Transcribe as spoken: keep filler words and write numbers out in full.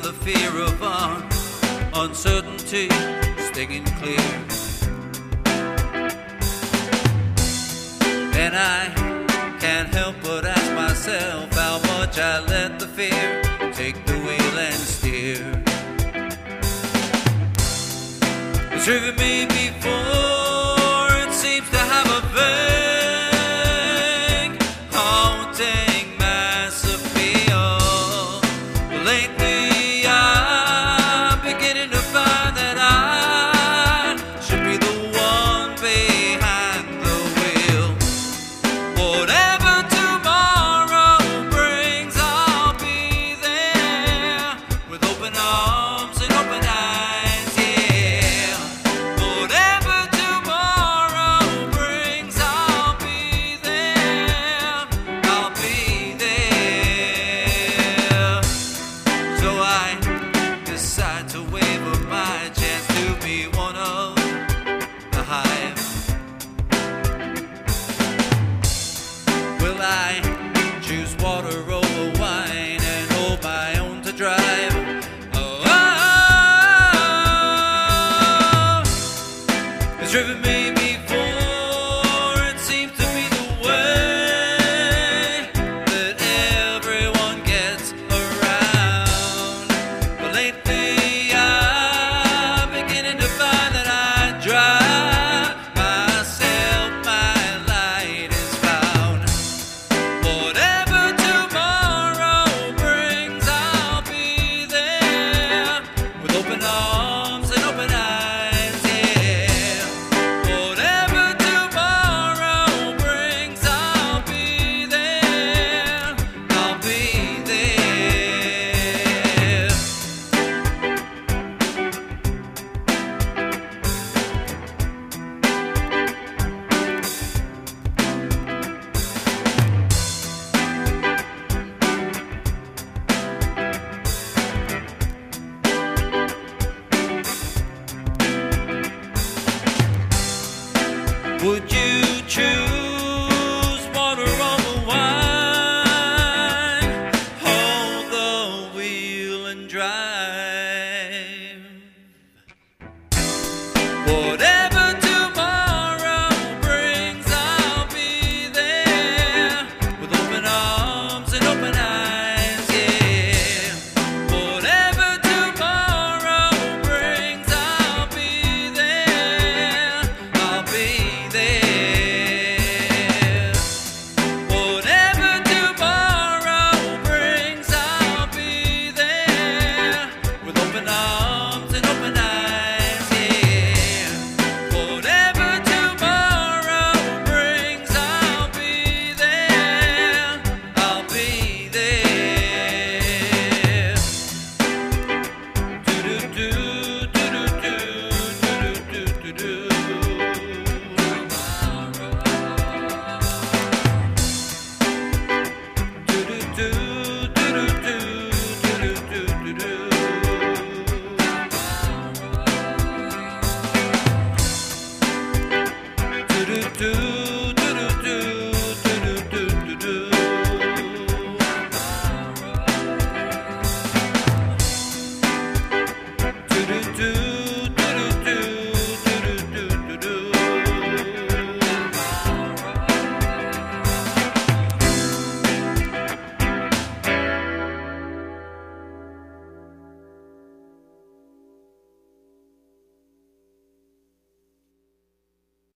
the fear of un- uncertainty stinging clear. And I can't help but ask myself how much I let the fear take the wheel and steer. It's driven me before, it seems to have a vague, haunting mass appeal. But lately I'm beginning to find that I should be the one behind the wheel. Whatever tomorrow brings, I'll be there with open arms and open eyes, yeah. Whatever tomorrow brings, I'll be there, I'll be there. So I decide to waver my chance to be one of the hive. Will I choose water over wine and hold my own to drive? Oh, oh, oh. It's driven me before, it seems to be the way that everyone gets around. But lately I'm beginning to find that I drive myself, my light is found. Whatever tomorrow brings, I'll be there with open arms and open eyes, yeah. Whatever tomorrow brings, I'll be there, I'll be there. Would you